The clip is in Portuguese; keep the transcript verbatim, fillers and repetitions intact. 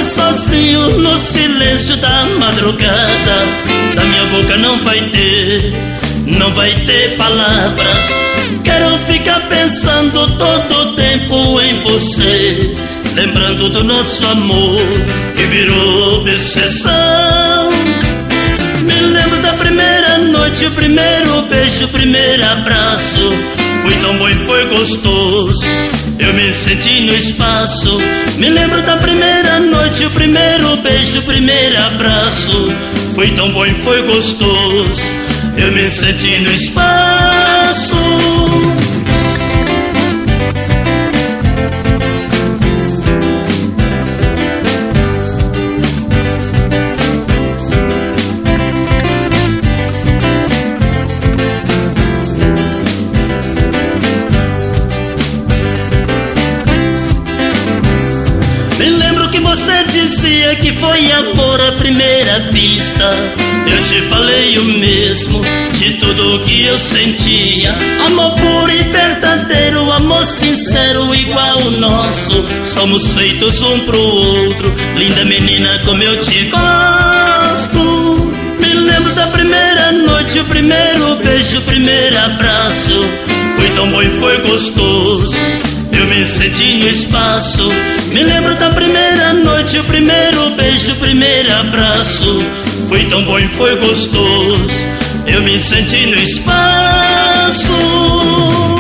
sozinho no silêncio da madrugada. Da minha boca não vai ter, não vai ter palavras. Quero ficar pensando todo o tempo em você, lembrando do nosso amor que virou obsessão. Me lembro da primeira noite, o primeiro beijo, o primeiro abraço. Foi tão bom e foi gostoso, eu me senti no espaço. Me lembro da primeira noite, o primeiro beijo, o primeiro abraço. Foi tão bom e foi gostoso, eu me senti no espaço. Você dizia que foi amor à primeira vista. Eu te falei o mesmo de tudo que eu sentia. Amor puro e verdadeiro, amor sincero igual o nosso. Somos feitos um pro outro, linda menina como eu te gosto. Me lembro da primeira noite, o primeiro beijo, o primeiro abraço. Foi tão bom e foi gostoso, eu me senti no espaço. Me lembro da primeira noite, o primeiro beijo, o primeiro abraço. Foi tão bom e foi gostoso, eu me senti no espaço.